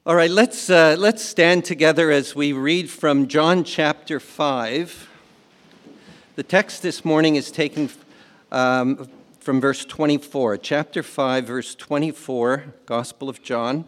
All right, let's stand together as we read from John chapter 5. The text this morning is taken from verse 24. Chapter 5, verse 24, Gospel of John,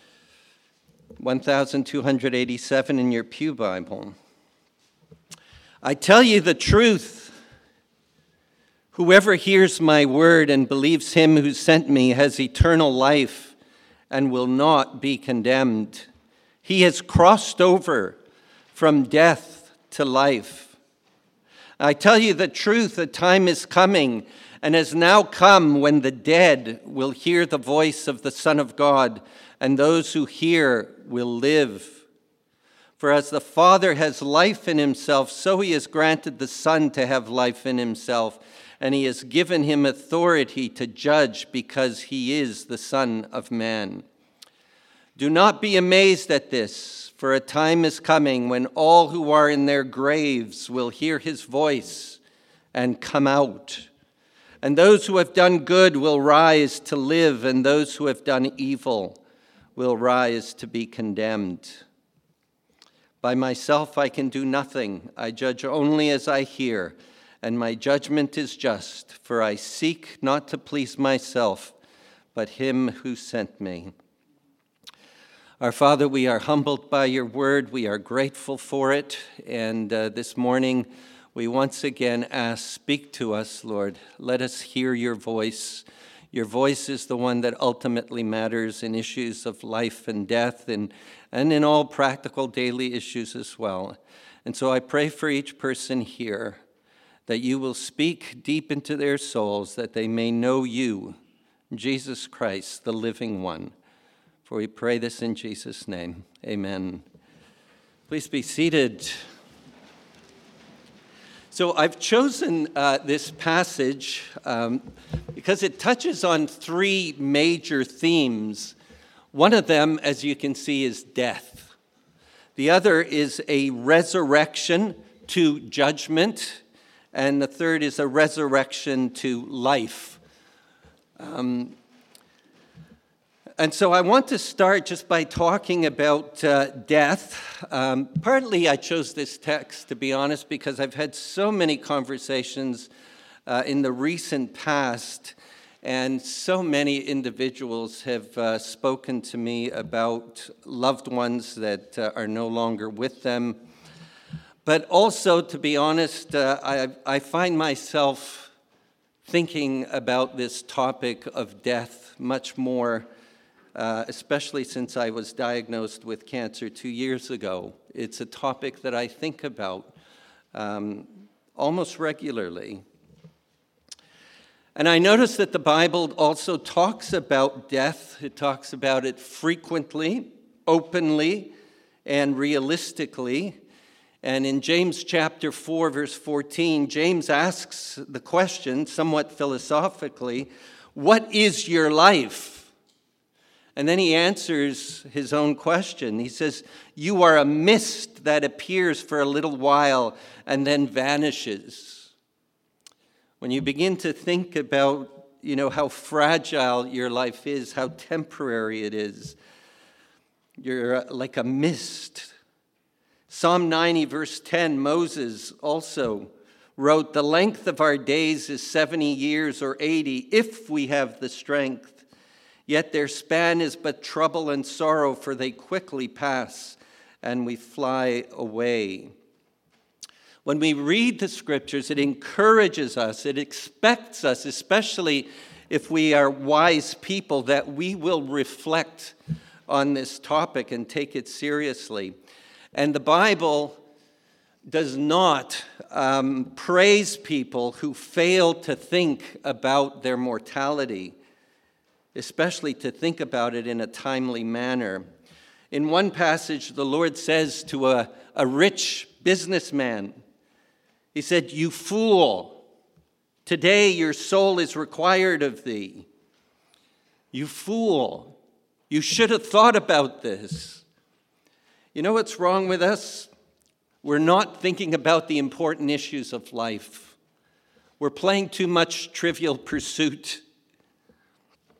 1287 in your Pew Bible. I tell you the truth. Whoever hears my word and believes him who sent me has eternal life and will not be condemned. He has crossed over from death to life. I tell you the truth, a time is coming and has now come when the dead will hear the voice of the Son of God, and those who hear will live. For as the Father has life in himself, so he has granted the Son to have life in himself, and he has given him authority to judge because he is the Son of Man. Do not be amazed at this, for a time is coming when all who are in their graves will hear his voice and come out. And those who have done good will rise to live, and those who have done evil will rise to be condemned. By myself I can do nothing. I judge only as I hear, and my judgment is just, for I seek not to please myself, but him who sent me. Our Father, we are humbled by your word. We are grateful for it. And this morning, we once again ask, speak to us, Lord. Let us hear your voice. Your voice is the one that ultimately matters in issues of life and death and in all practical daily issues as well. And so I pray for each person here that you will speak deep into their souls, that they may know you, Jesus Christ, the living one. For we pray this in Jesus' name. Amen. Please be seated. So I've chosen this passage because it touches on three major themes. One of them, as you can see, is death. The other is a resurrection to judgment. And the third is a resurrection to life. And so I want to start just by talking about death. Partly I chose this text, to be honest, because I've had so many conversations in the recent past, and so many individuals have spoken to me about loved ones that are no longer with them. But also, to be honest, I find myself thinking about this topic of death much more, especially since I was diagnosed with cancer 2 years ago. It's a topic that I think about almost regularly. And I notice that the Bible also talks about death. It talks about it frequently, openly, and realistically. And in James chapter 4, verse 14, James asks the question, somewhat philosophically, what is your life? And then he answers his own question. He says, you are a mist that appears for a little while and then vanishes. When you begin to think about, how fragile your life is, how temporary it is, you're like a mist. Psalm 90, verse 10, Moses also wrote, the length of our days is 70 years or 80, if we have the strength. Yet their span is but trouble and sorrow, for they quickly pass, and we fly away. When we read the scriptures, it encourages us, it expects us, especially if we are wise people, that we will reflect on this topic and take it seriously. And the Bible does not praise people who fail to think about their mortality, especially to think about it in a timely manner. In one passage, the Lord says to a rich businessman, he said, you fool, today your soul is required of thee. You fool, you should have thought about this. You know what's wrong with us? We're not thinking about the important issues of life. We're playing too much Trivial Pursuit.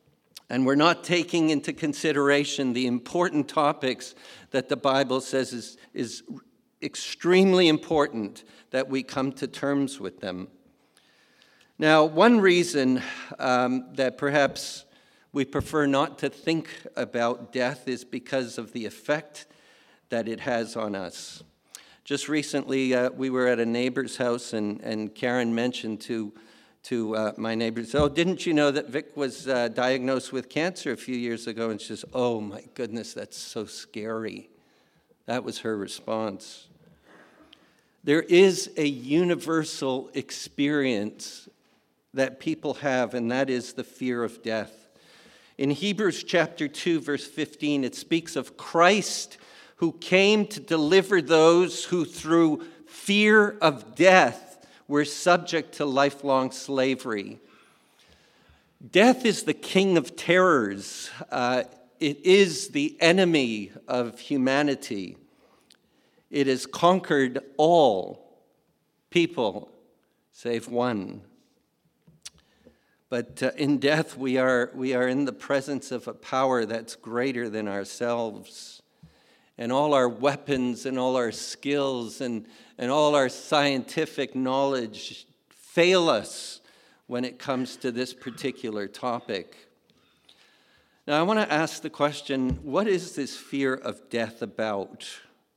And we're not taking into consideration the important topics that the Bible says is extremely important that we come to terms with them. Now, one reason that perhaps we prefer not to think about death is because of the effect that it has on us. Just recently, we were at a neighbor's house, and Karen mentioned to my neighbors, "Oh, didn't you know that Vic was diagnosed with cancer a few years ago?" And she says, "Oh my goodness, that's so scary." That was her response. There is a universal experience that people have, and that is the fear of death. In Hebrews chapter 2, verse 15, it speaks of Christ who came to deliver those who through fear of death were subject to lifelong slavery. Death is the king of terrors. It is the enemy of humanity. It has conquered all people save one. But in death, we are in the presence of a power that's greater than ourselves. And all our weapons and all our skills and all our scientific knowledge fail us when it comes to this particular topic. Now, I want to ask the question, what is this fear of death about?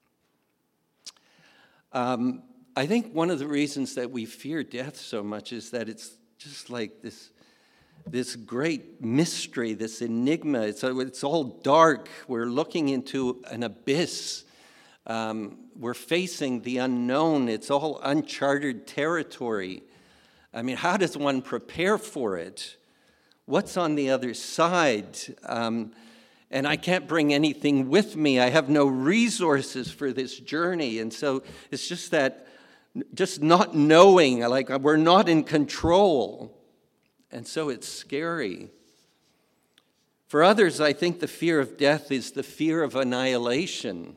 I think one of the reasons that we fear death so much is that it's just like this great mystery, this enigma. It's all dark. We're looking into an abyss. We're facing the unknown. It's all uncharted territory. I mean, how does one prepare for it? What's on the other side? And I can't bring anything with me. I have no resources for this journey. And so it's just not knowing, like we're not in control. And so it's scary. For others, I think the fear of death is the fear of annihilation.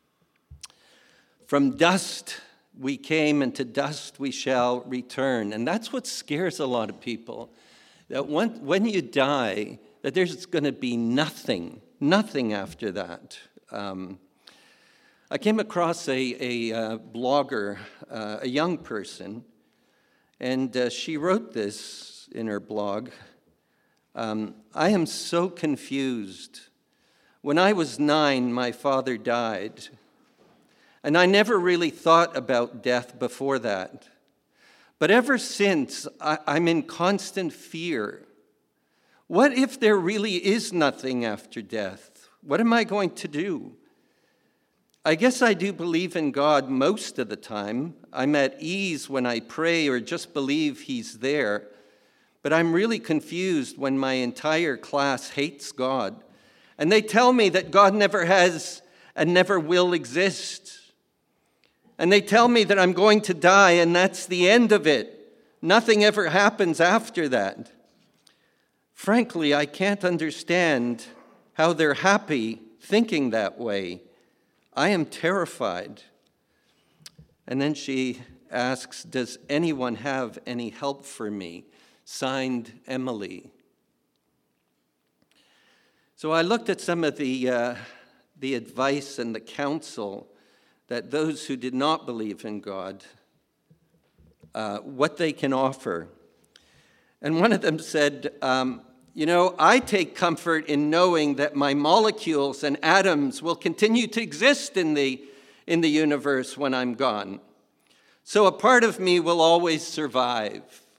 From dust we came, and to dust we shall return. And that's what scares a lot of people, that when you die, that there's going to be nothing after that. I came across a blogger, a young person, and she wrote this in her blog. I am so confused. When I was 9, my father died, and I never really thought about death before that. But ever since, I'm in constant fear. What if there really is nothing after death? What am I going to do? I guess I do believe in God most of the time. I'm at ease when I pray or just believe He's there. But I'm really confused when my entire class hates God. And they tell me that God never has and never will exist. And they tell me that I'm going to die and that's the end of it. Nothing ever happens after that. Frankly, I can't understand how they're happy thinking that way. I am terrified. And then she asks, does anyone have any help for me? Signed, Emily. So I looked at some of the advice and the counsel that those who did not believe in God, what they can offer. And one of them said, I take comfort in knowing that my molecules and atoms will continue to exist in the universe when I'm gone. So a part of me will always survive.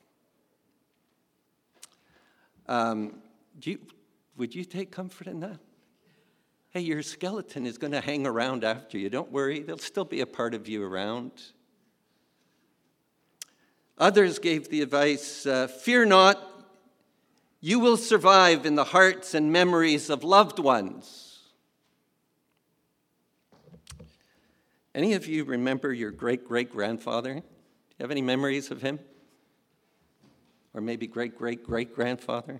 Would you take comfort in that? Hey, your skeleton is going to hang around after you. Don't worry, there'll still be a part of you around. Others gave the advice, fear not, you will survive in the hearts and memories of loved ones. Any of you remember your great-great-grandfather? Do you have any memories of him? Or maybe great-great-great-grandfather?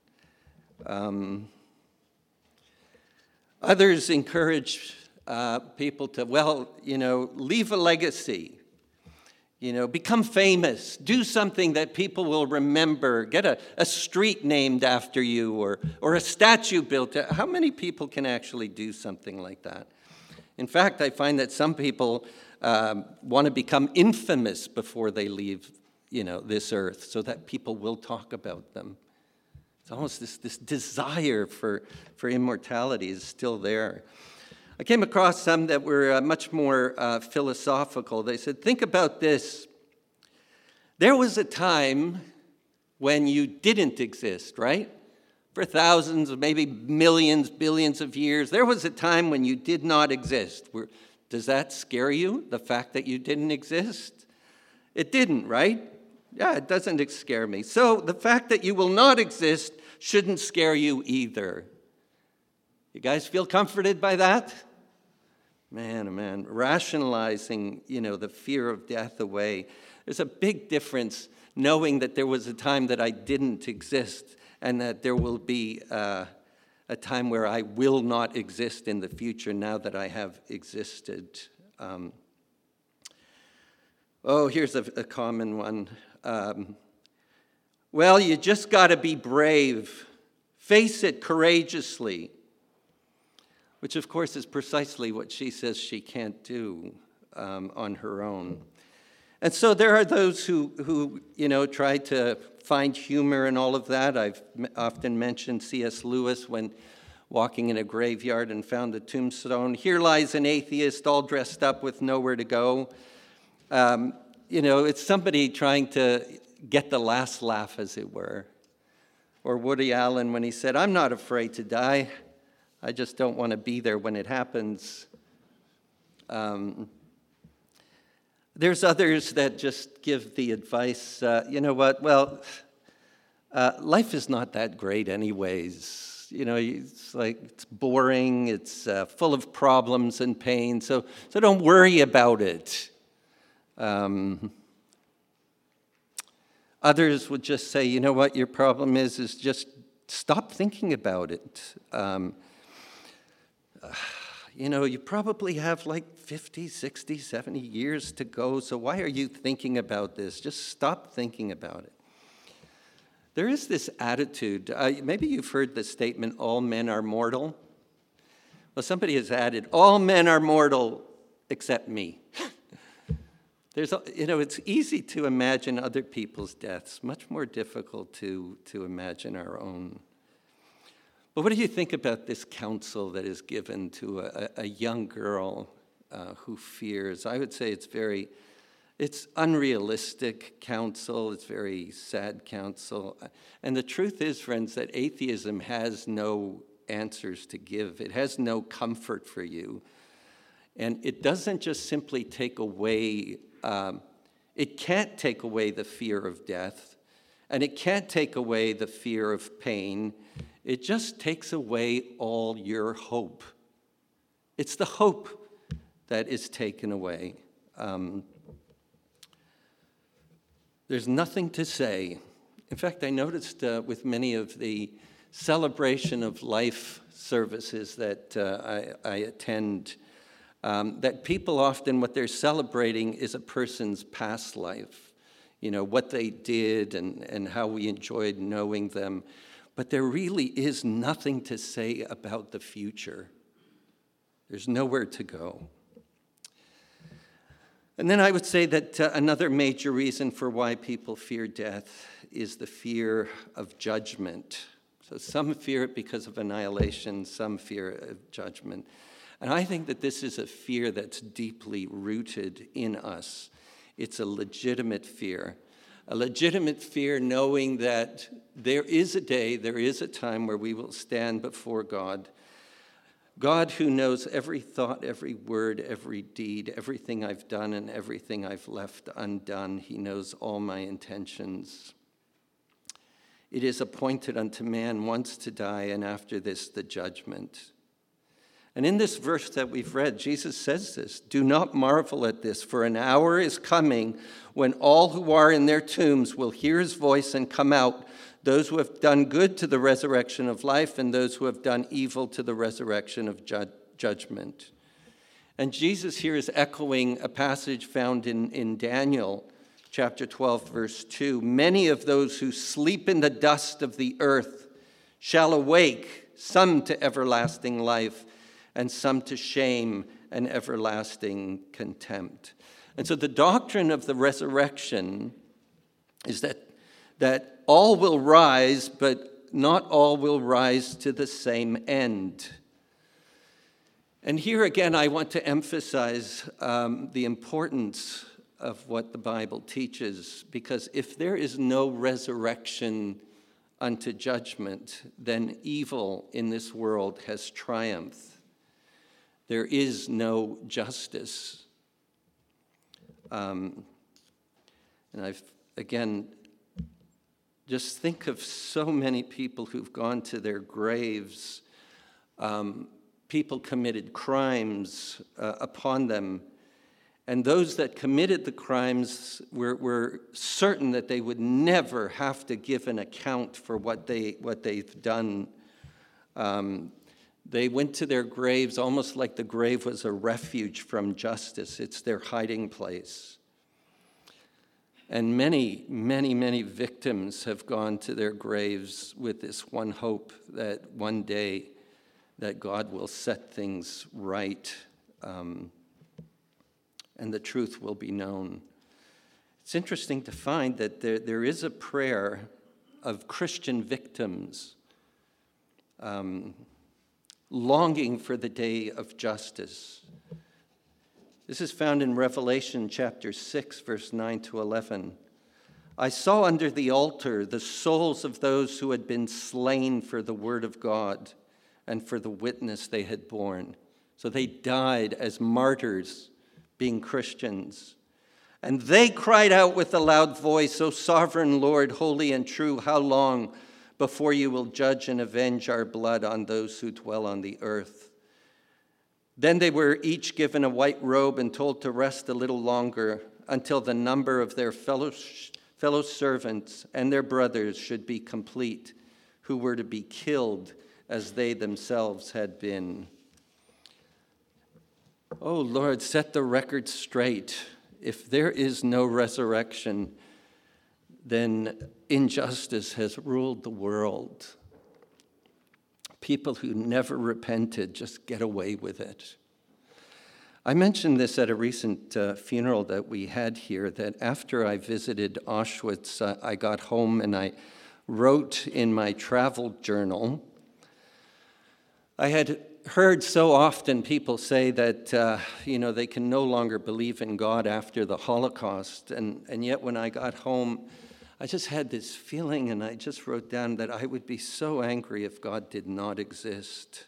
Others encourage people to, leave a legacy. Become famous. Do something that people will remember. Get a street named after you or a statue built. How many people can actually do something like that? In fact, I find that some people want to become infamous before they leave, this earth, so that people will talk about them. It's almost this desire for immortality is still there. I came across some that were much more philosophical. They said, think about this. There was a time when you didn't exist, right? For thousands, maybe millions, billions of years. There was a time when you did not exist. Does that scare you, the fact that you didn't exist? It didn't, right? Yeah, it doesn't scare me. So the fact that you will not exist shouldn't scare you either. You guys feel comforted by that? Man, oh man, rationalizing, the fear of death away. There's a big difference knowing that there was a time that I didn't exist and that there will be a time where I will not exist in the future now that I have existed. Here's a common one. Well, you just got to be brave. Face it courageously. Which, of course, is precisely what she says she can't do on her own. And so there are those who try to find humor in all of that. I've often mentioned C.S. Lewis when walking in a graveyard and found a tombstone. Here lies an atheist all dressed up with nowhere to go. It's somebody trying to get the last laugh, as it were. Or Woody Allen when he said, I'm not afraid to die. I just don't want to be there when it happens. There's others that just give the advice, life is not that great anyways. It's boring, it's full of problems and pain, so don't worry about it. Others would just say, your problem is just stop thinking about it. You probably have 50, 60, 70 years to go, so why are you thinking about this? Just stop thinking about it. There is this attitude, maybe you've heard the statement, all men are mortal. Well, somebody has added, all men are mortal except me. It's easy to imagine other people's deaths, much more difficult to imagine our own. But what do you think about this counsel that is given to a young girl who fears? I would say it's unrealistic counsel. It's very sad counsel. And the truth is, friends, that atheism has no answers to give. It has no comfort for you. And it doesn't just simply take away, it can't take away the fear of death. And it can't take away the fear of pain. It just takes away all your hope. It's the hope that is taken away. There's nothing to say. In fact, I noticed with many of the celebration of life services that I attend, that people often, what they're celebrating is a person's past life. What they did and how we enjoyed knowing them. But there really is nothing to say about the future. There's nowhere to go. And then I would say that another major reason for why people fear death is the fear of judgment. So some fear it because of annihilation, some fear of judgment. And I think that this is a fear that's deeply rooted in us. It's a legitimate fear. A legitimate fear knowing that there is a day, there is a time where we will stand before God. God who knows every thought, every word, every deed, everything I've done and everything I've left undone. He knows all my intentions. It is appointed unto man once to die, and after this the judgment. And in this verse that we've read, Jesus says this, do not marvel at this, for an hour is coming when all who are in their tombs will hear his voice and come out, those who have done good to the resurrection of life, and those who have done evil to the resurrection of judgment. And Jesus here is echoing a passage found in Daniel, chapter 12, verse 2, many of those who sleep in the dust of the earth shall awake, some to everlasting life, and some to shame and everlasting contempt. And so the doctrine of the resurrection is that all will rise, but not all will rise to the same end. And here again, I want to emphasize the importance of what the Bible teaches, because if there is no resurrection unto judgment, then evil in this world has triumphed. There is no justice. And again, just think of so many people who've gone to their graves. People committed crimes upon them. And those that committed the crimes were certain that they would never have to give an account for what they've done. They went to their graves almost like the grave was a refuge from justice. It's their hiding place. And many, many, many victims have gone to their graves with this one hope that one day that God will set things right, and the truth will be known. It's interesting to find that there is a prayer of Christian victims longing for the day of justice. This is found in Revelation chapter 6, verse 9 to 11. I saw under the altar the souls of those who had been slain for the word of God and for the witness they had borne. So they died as martyrs, being Christians. And they cried out with a loud voice, O sovereign Lord, holy and true, how long before you will judge and avenge our blood on those who dwell on the earth? Then they were each given a white robe and told to rest a little longer until the number of their fellow servants and their brothers should be complete, who were to be killed as they themselves had been. Oh Lord, set the record straight. If there is no resurrection, then injustice has ruled the world. People who never repented just get away with it. I mentioned this at a recent funeral that we had here, that after I visited Auschwitz, I got home and I wrote in my travel journal. I had heard so often people say that, they can no longer believe in God after the Holocaust. And yet when I got home, I just had this feeling, and I just wrote down that I would be so angry if God did not exist.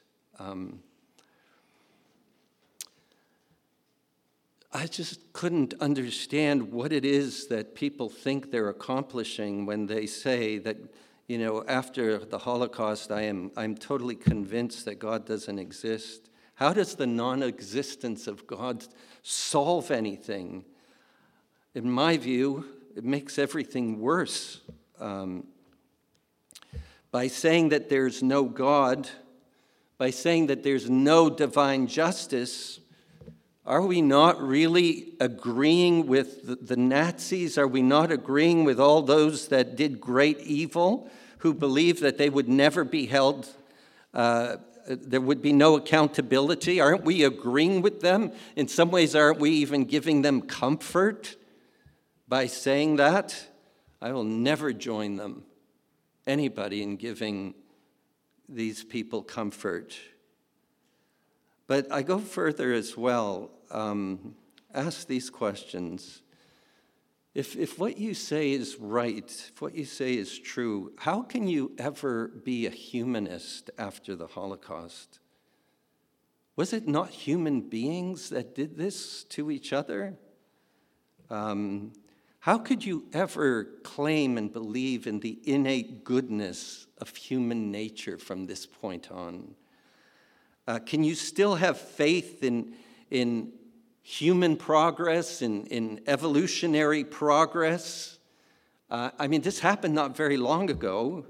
I just couldn't understand what it is that people think they're accomplishing when they say that, after the Holocaust, I'm totally convinced that God doesn't exist. How does the non-existence of God solve anything? In my view, it makes everything worse. By saying that there's no God, by saying that there's no divine justice, are we not really agreeing with the Nazis? Are we not agreeing with all those that did great evil, who believed that they would never be held, there would be no accountability? Aren't we agreeing with them? In some ways, aren't we even giving them comfort by saying that? I will never join them, anybody, in giving these people comfort. But I go further as well. Ask these questions. If what you say is right, if what you say is true, how can you ever be a humanist after the Holocaust? Was it not human beings that did this to each other? How could you ever claim and believe in the innate goodness of human nature from this point on? Can you still have faith in human progress, in evolutionary progress? This happened not very long ago.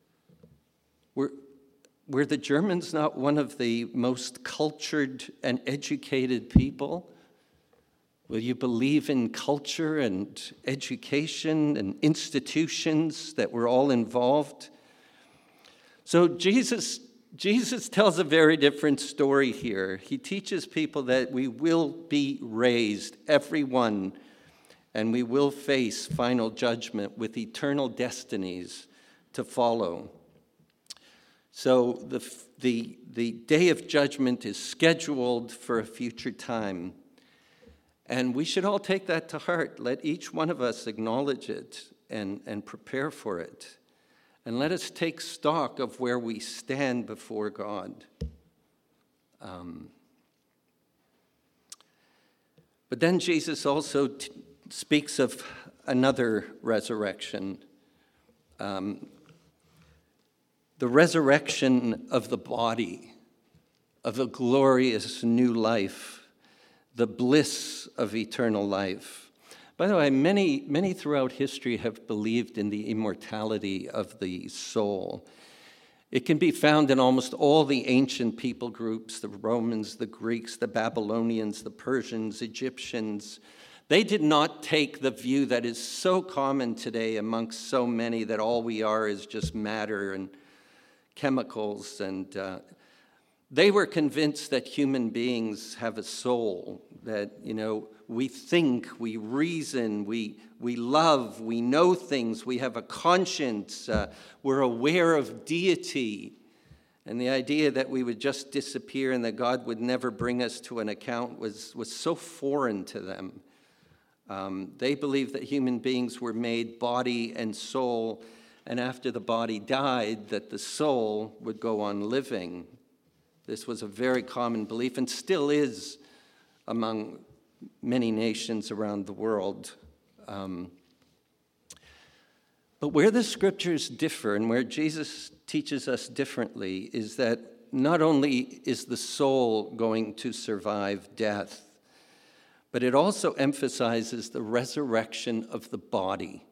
Were the Germans not one of the most cultured and educated people? Will you believe in culture and education and institutions that we're all involved? So Jesus tells a very different story here. He teaches people that we will be raised, everyone, and we will face final judgment with eternal destinies to follow. So the day of judgment is scheduled for a future time. And we should all take that to heart. Let each one of us acknowledge it and prepare for it. And let us take stock of where we stand before God. But then Jesus also speaks of another resurrection. The resurrection of the body, of a glorious new life, the bliss of eternal life. By the way, many throughout history have believed in the immortality of the soul. It can be found in almost all the ancient people groups, the Romans, the Greeks, the Babylonians, the Persians, Egyptians. They did not take the view that is so common today amongst so many, that all we are is just matter and chemicals, and they were convinced that human beings have a soul, that, we think, we reason, we love, we know things, we have a conscience, we're aware of deity. And the idea that we would just disappear and that God would never bring us to an account was so foreign to them. They believed that human beings were made body and soul, and after the body died, that the soul would go on living. This was a very common belief and still is among many nations around the world. But where the scriptures differ and where Jesus teaches us differently is that not only is the soul going to survive death, but it also emphasizes the resurrection of the body.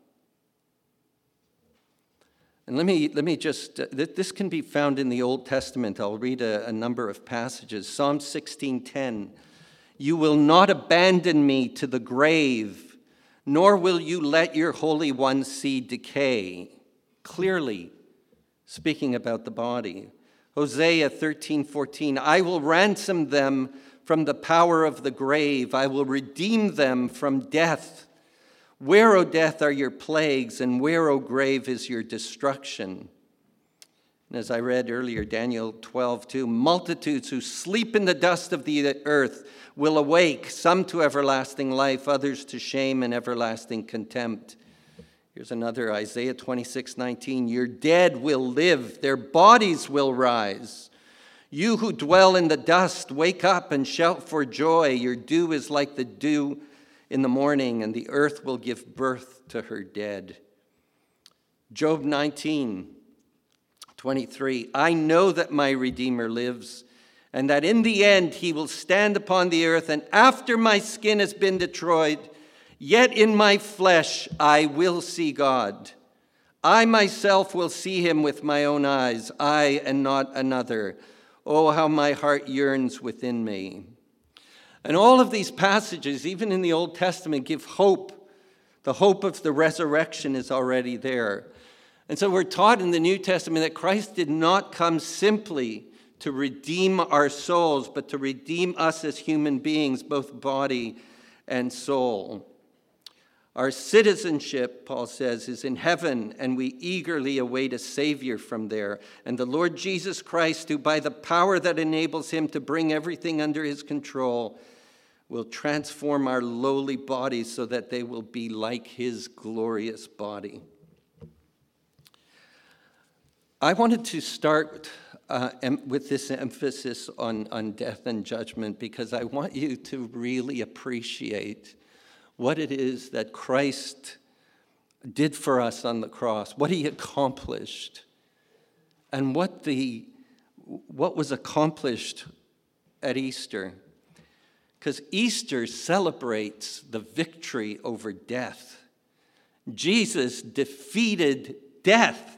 And let me just, this can be found in the Old Testament. I'll read a number of passages. Psalm 16:10, "You will not abandon me to the grave, nor will you let your Holy One see decay." Clearly speaking about the body. Hosea 13:14, "I will ransom them from the power of the grave. I will redeem them from death. Where, O death, are your plagues, and where, O grave, is your destruction?" And as I read earlier, Daniel 12:2, "Multitudes who sleep in the dust of the earth will awake, some to everlasting life, others to shame and everlasting contempt." Here's another, Isaiah 26:19, "Your dead will live, their bodies will rise. You who dwell in the dust, wake up and shout for joy. Your dew is like the dew in the morning, and the earth will give birth to her dead." Job 19:23, "I know that my Redeemer lives, and that in the end he will stand upon the earth, and after my skin has been destroyed, yet in my flesh I will see God. I myself will see him with my own eyes, I and not another. Oh, how my heart yearns within me." And all of these passages, even in the Old Testament, give hope. The hope of the resurrection is already there. And so we're taught in the New Testament that Christ did not come simply to redeem our souls, but to redeem us as human beings, both body and soul. Our citizenship, Paul says, is in heaven, and we eagerly await a Savior from there. And the Lord Jesus Christ, who by the power that enables him to bring everything under his control, will transform our lowly bodies so that they will be like his glorious body. I wanted to start with this emphasis on death and judgment because I want you to really appreciate what it is that Christ did for us on the cross, what he accomplished, and what was accomplished at Easter. Because Easter celebrates the victory over death. Jesus defeated death.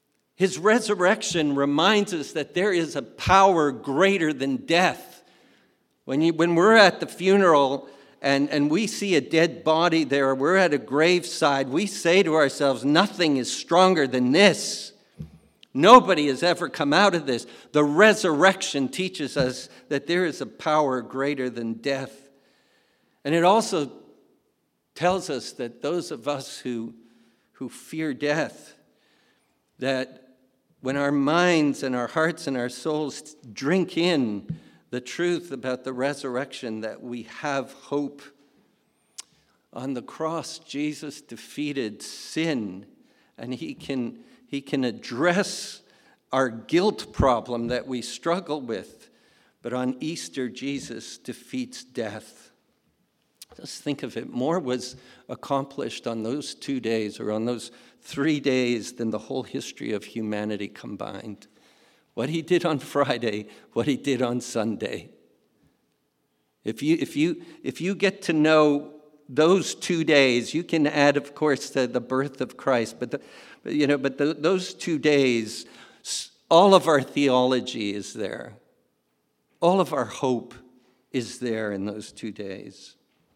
His resurrection reminds us that there is a power greater than death When we're at the funeral and we see a dead body there, we're at a graveside, we say to ourselves, nothing is stronger than this. Nobody has ever come out of this. The resurrection teaches us that there is a power greater than death. And it also tells us that those of us who fear death, that when our minds and our hearts and our souls drink in the truth about the resurrection, that we have hope. On the cross, Jesus defeated sin, and he can address our guilt problem that we struggle with. But on Easter, Jesus defeats death. Just think of it. More was accomplished on those 2 days or on those 3 days than the whole history of humanity combined. What he did on Friday, what he did on Sunday. If you get to know those 2 days, you can add, of course, the birth of Christ. But those 2 days, all of our theology is there. All of our hope is there in those 2 days.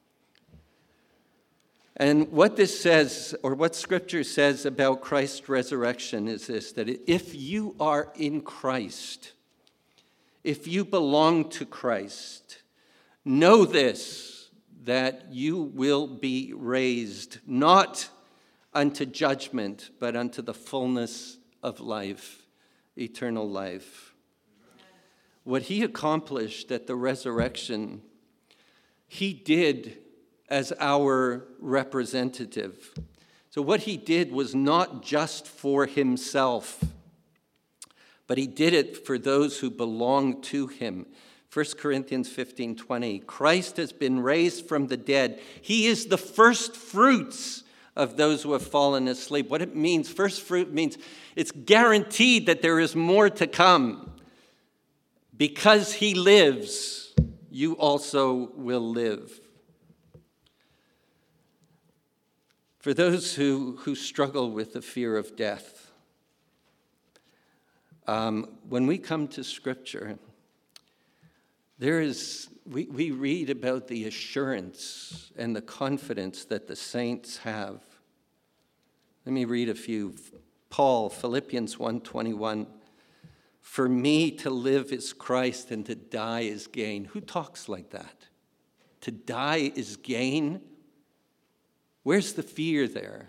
And what this says, or what Scripture says about Christ's resurrection is this, that if you are in Christ, if you belong to Christ, know this, that you will be raised, not unto judgment, but unto the fullness of life, eternal life. What he accomplished at the resurrection, he did as our representative. So what he did was not just for himself, but he did it for those who belong to him. 1 Corinthians 15:20, Christ has been raised from the dead. He is the first fruits of those who have fallen asleep. What it means, first fruit means it's guaranteed that there is more to come. Because he lives, you also will live. For those who struggle with the fear of death, when we come to Scripture, we read about the assurance and the confidence that the saints have. Let me read a few. Paul, Philippians 1:21. For me to live is Christ and to die is gain. Who talks like that? To die is gain? Where's the fear there?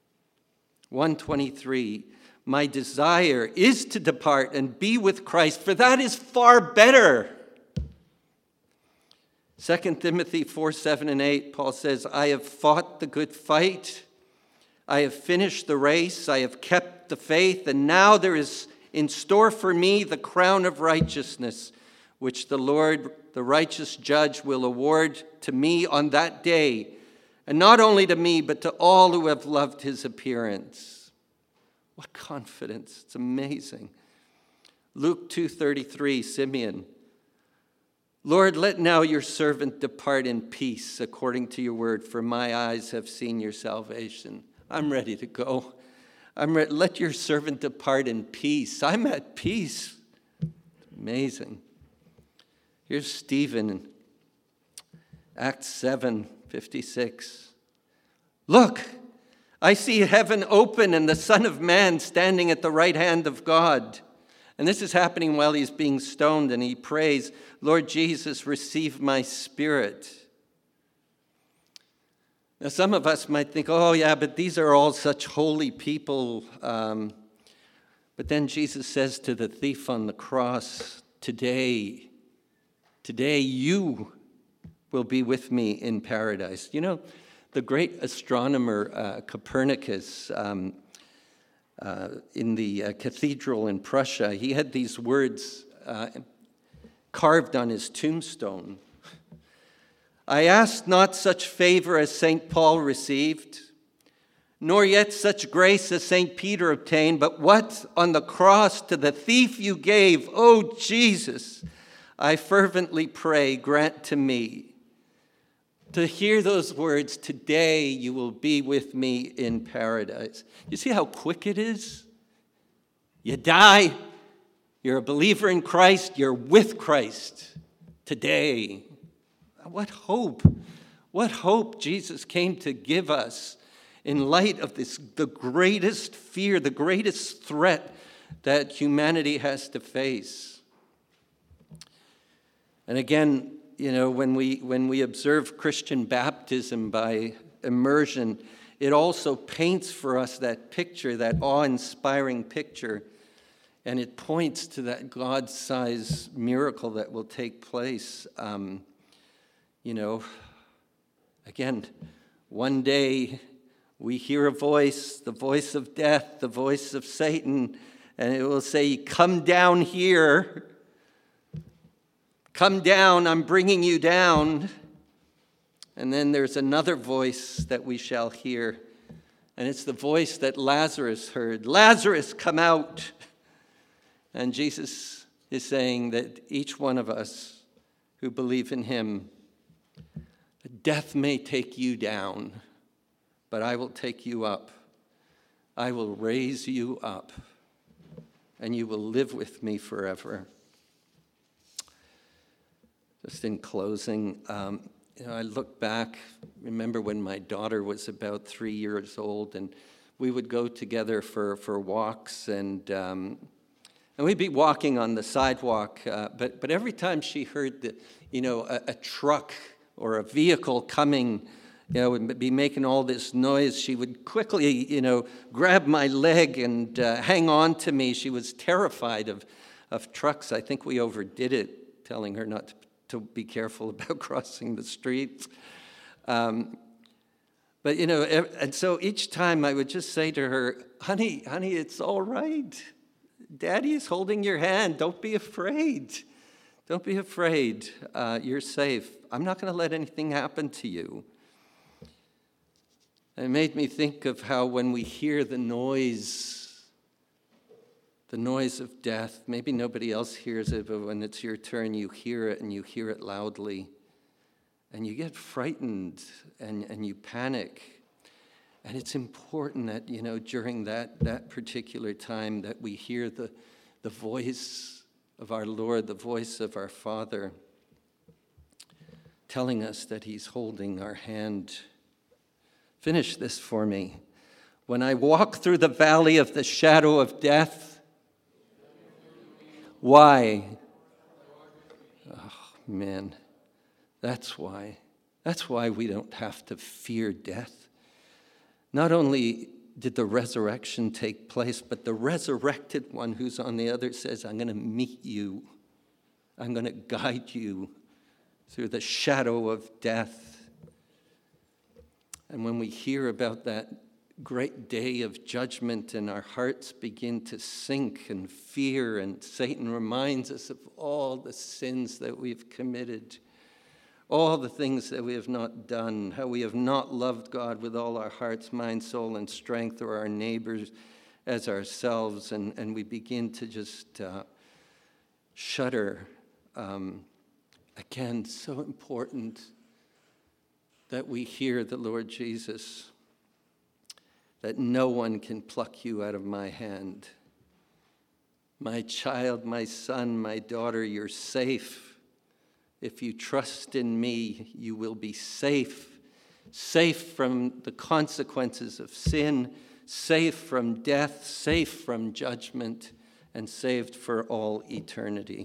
1:23, my desire is to depart and be with Christ, for that is far better. 2 Timothy 4:7 and 8, Paul says, I have fought the good fight. I have finished the race. I have kept the faith. And now there is in store for me the crown of righteousness, which the Lord, the righteous judge, will award to me on that day. And not only to me, but to all who have loved his appearance. What confidence. It's amazing. Luke 2:33, Simeon. Lord, let now your servant depart in peace according to your word, for my eyes have seen your salvation. I'm ready to go. Let your servant depart in peace. I'm at peace. Amazing. Here's Stephen in Acts 7:56. Look, I see heaven open and the Son of Man standing at the right hand of God. And this is happening while he's being stoned, and he prays, Lord Jesus, receive my spirit. Now, some of us might think, oh, yeah, but these are all such holy people. But then Jesus says to the thief on the cross, today you will be with me in paradise. You know, the great astronomer Copernicus, in the cathedral in Prussia, he had these words carved on his tombstone. I asked not such favor as St. Paul received, nor yet such grace as St. Peter obtained, but what on the cross to the thief you gave, O Jesus, I fervently pray, grant to me. To hear those words, today you will be with me in paradise. You see how quick it is? You die, you're a believer in Christ, you're with Christ today. What hope! What hope Jesus came to give us in light of the greatest fear, the greatest threat that humanity has to face. And again, when we observe Christian baptism by immersion, it also paints for us that picture, that awe-inspiring picture, and it points to that God-sized miracle that will take place. Again, one day we hear a voice, the voice of death, the voice of Satan, and it will say, "Come down here. Come down, I'm bringing you down." And then there's another voice that we shall hear, and it's the voice that Lazarus heard. "Lazarus, come out." And Jesus is saying that each one of us who believe in him, death may take you down, but I will take you up. I will raise you up, and you will live with me forever. Just in closing, I look back, remember when my daughter was about 3 years old, and we would go together for walks, and we'd be walking on the sidewalk, but every time she heard a truck or a vehicle coming, would be making all this noise, she would quickly, grab my leg and hang on to me. She was terrified of trucks. I think we overdid it, telling her not to be careful about crossing the street. And so each time I would just say to her, honey, it's all right. Daddy is holding your hand. Don't be afraid. Don't be afraid. You're safe. I'm not going to let anything happen to you. And it made me think of how when we hear the noise of death, maybe nobody else hears it, but when it's your turn, you hear it, and you hear it loudly. And you get frightened, and you panic. And it's important that, during that particular time that we hear the voice of our Lord, the voice of our Father, telling us that he's holding our hand. Finish this for me. When I walk through the valley of the shadow of death, why? Oh, man, that's why. That's why we don't have to fear death. Not only did the resurrection take place, but the resurrected one who's on the other says, I'm going to meet you. I'm going to guide you through the shadow of death. And when we hear about that great day of judgment and our hearts begin to sink and fear, and Satan reminds us of all the sins that we've committed, all the things that we have not done, how we have not loved God with all our hearts, mind, soul, and strength, or our neighbors as ourselves, and we begin to just shudder. Again, so important that we hear the Lord Jesus, that no one can pluck you out of my hand. My child, my son, my daughter, you're safe. If you trust in me, you will be safe. Safe from the consequences of sin, safe from death, safe from judgment, and saved for all eternity.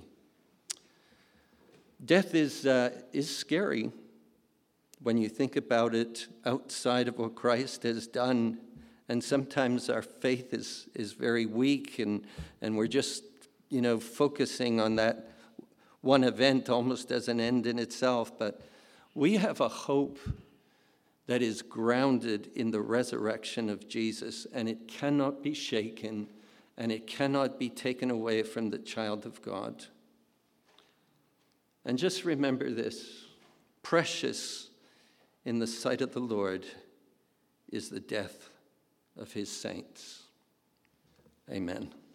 Death is scary when you think about it outside of what Christ has done. And sometimes our faith is very weak, and we're just, focusing on that one event almost as an end in itself. But we have a hope that is grounded in the resurrection of Jesus, and it cannot be shaken, and it cannot be taken away from the child of God. And just remember this: precious in the sight of the Lord is the death of his saints. Amen.